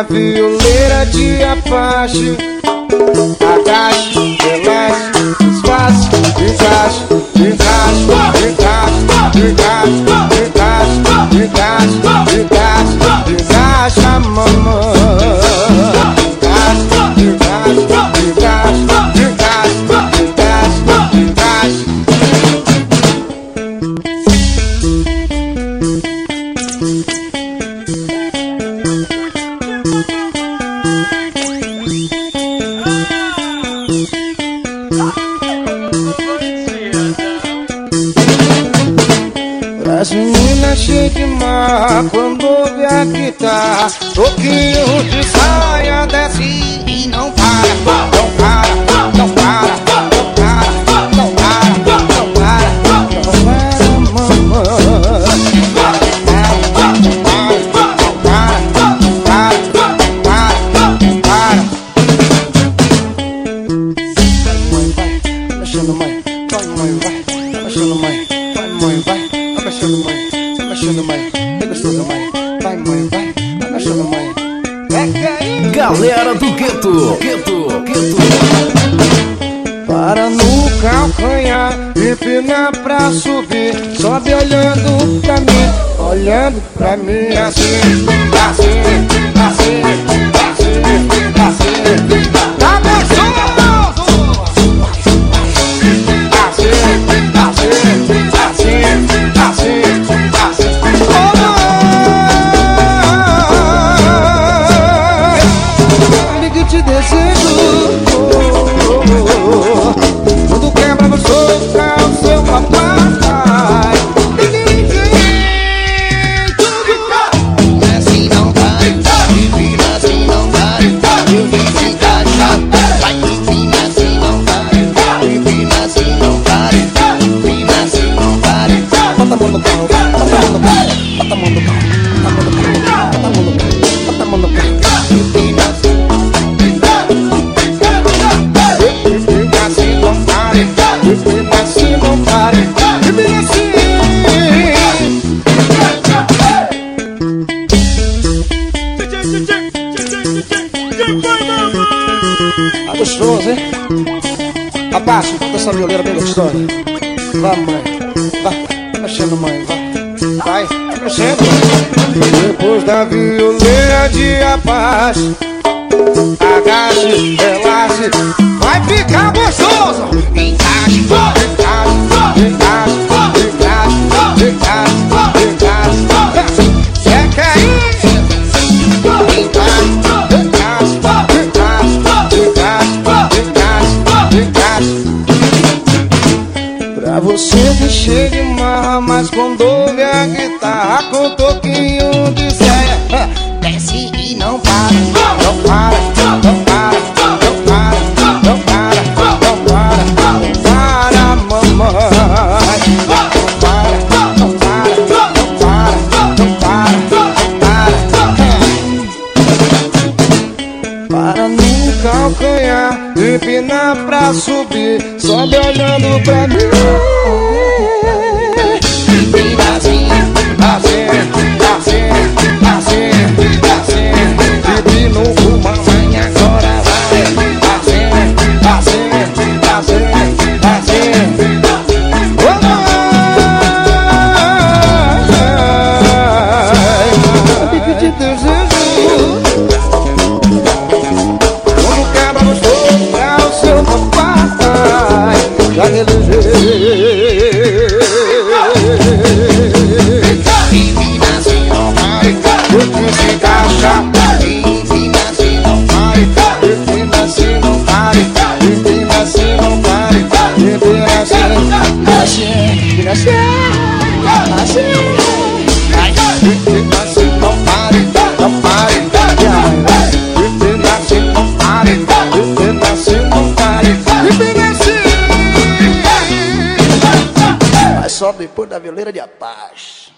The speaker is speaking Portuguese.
da violeira de Apache. Agache, relaxe, desface, desgaste, desgaste, desgaste, desgaste, desgaste, desgaste, desgaste, a mamãe. Desgaste, desgaste, desgaste, desgaste, desgaste. As meninas cheias de mar quando ouve a guitarra, toquinho de saia desce e não para, não para, não para, não para, não para, não para, não para, mamãe. Mexendo mãe, vai mãe, vai, mexendo mãe, vai mãe, vai. Mexendo mãe, vai mexendo mãe, é gostoso mãe, vai mãe, vai mexendo mãe. Galera do Gueto, Para no calcanhar, empina pra subir, sobe olhando pra mim assim, assim, assim, assim, assim. Tá gostoso! Te desejo, tudo quebra no show, é o seu papai. Assim não vai, empina assim não vai, eu vim ficar chato. Vai, empina assim não vai, empina assim não vai, empina assim não vai. Bota a mão no pau, bota a mão no pau, bota a mão no pau, bota a mão no pau, bota a mão no pau, bota a mão no pau. Empina assim. Assim não pare, empina assim. Tá gostoso, hein? Abaixo, bota essa violeira bem gostosa. Vai, mãe, vai, mexendo, mãe, vai, mexendo, mãe. Depois da violeira de Apache, agache, relaxe, vai ficar gostoso. Encaixe, Encaixe, encaixe, encaixe, encaixe, encaixe. Você quer ir? Encaixe, encaixe, encaixe, encaixe, encaixe. Pra você que chega de marra, mas quando ouve a guitarra com toquinho de saia, desce e não para, não para, não para, não para, não para, não para, não para, mamãe. Não para, não para, não para, não para, não para. Para no calcanhar, empina pra subir, sobe olhando pra mim. empina assim, Assim, assim, assim, assim. Bebi no mamãe, agora vai. Assim, assim, assim, assim. Que te desejo, quando quebra no show, é o seu papai. Já empina assim não vai, eu quis ficar chato. empina assim não vai, Empina assim, não pare, empina assim, não pare, empina assim, assim, empina assim, assim. Empina assim, não pare, não pare, empina assim, não pare, empina assim, não pare, empina assim. Mas só depois da violeira de Apache.